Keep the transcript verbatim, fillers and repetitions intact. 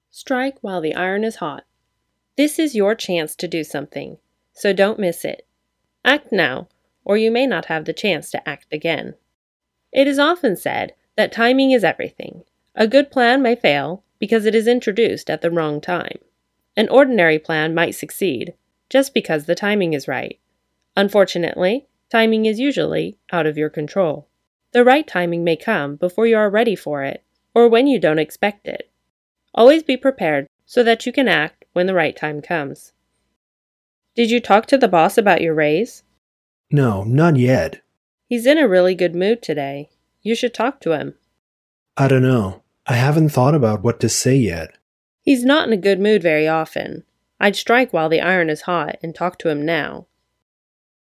Strike while the iron is hot. This is your chance to do something, so don't miss it. Act now, or you may not have the chance to act again. It is often said that timing is everything. A good plan may fail because it is introduced at the wrong time. An ordinary plan might succeed just because the timing is right. Unfortunately, timing is usually out of your control. The right timing may come before you are ready for it, or when you don't expect it. Always be prepared so that you can act when the right time comes. Did you talk to the boss about your raise? No, not yet. He's in a really good mood today. You should talk to him. I don't know. I haven't thought about what to say yet. He's not in a good mood very often. I'd strike while the iron is hot and talk to him now.